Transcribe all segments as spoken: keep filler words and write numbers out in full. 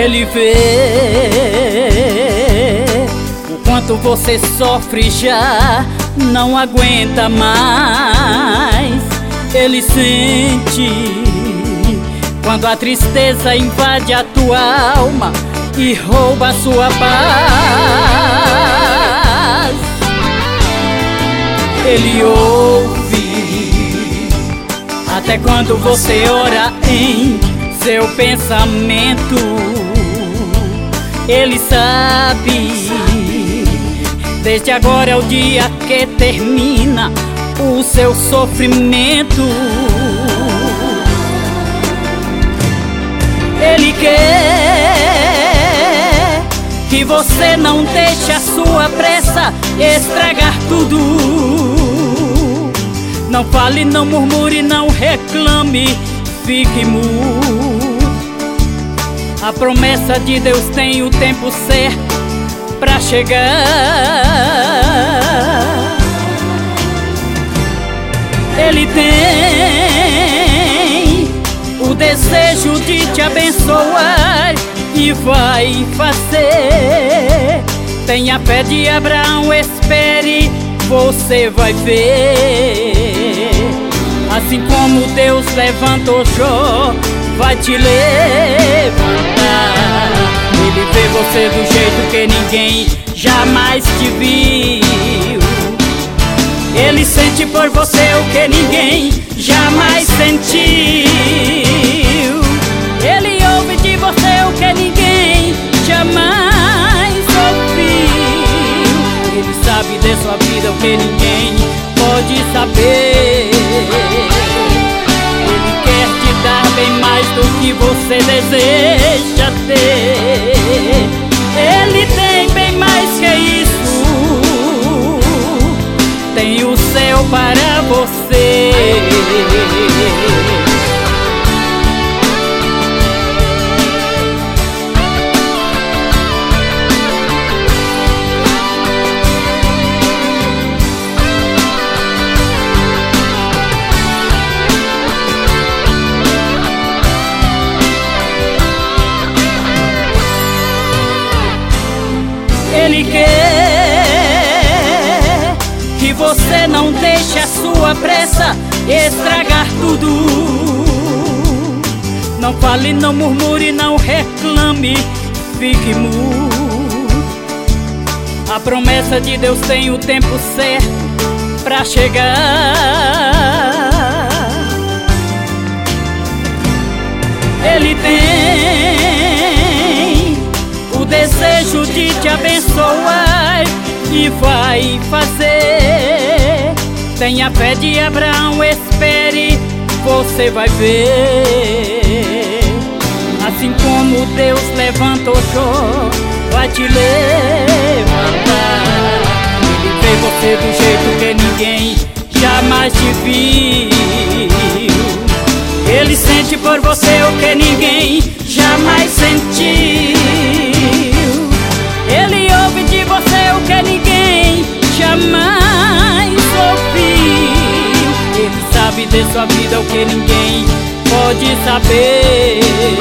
Ele vê o quanto você sofre, já não aguenta mais. Ele sente quando a tristeza invade a tua alma e rouba a sua paz. Ele ouve até quando você ora em seu pensamento. Ele sabe, desde agora é o dia que termina o seu sofrimento. Ele quer que você não deixe a sua pressa estragar tudo. Não fale, não murmure, não reclame, fique mudo. A promessa de Deus tem o tempo certo pra chegar. Ele tem o desejo de te abençoar e vai fazer. Tenha fé de Abraão, espere, você vai ver. Assim como Deus levantou Jó, vai te levantar. Ele vê você do jeito que ninguém jamais te viu. Ele sente por você o que ninguém jamais sentiu. Ele ouve de você o que ninguém jamais ouviu. Ele sabe de sua vida o que ninguém pode saber. Ele quer te dar bem mais do que você deseja ter. Ele tem bem mais que isso. Tem o céu para você. Ele quer que você não deixe a sua pressa estragar tudo. Não fale, não murmure, não reclame, fique mudo. A promessa de Deus tem o tempo certo pra chegar. Ele tem o desejo de te abençoar e vai fazer. Tenha fé de Abraão, espere, você vai ver. Assim como Deus levantou Jó, vai te levantar. Ele vê você do jeito que ninguém jamais te viu. Ele sente por você o que ninguém jamais sentiu. Ele ouve de você o que ninguém jamais ouviu. Ele sabe de sua vida o que ninguém pode saber.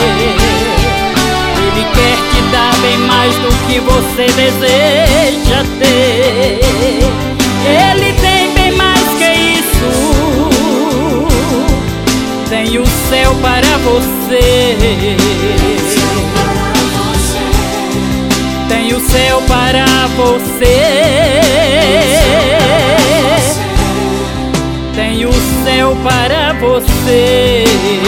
Ele quer te dar bem mais do que você deseja ter. Ele tem bem mais que isso. Tem o céu para você. Tem o céu para você. Tem o céu para você.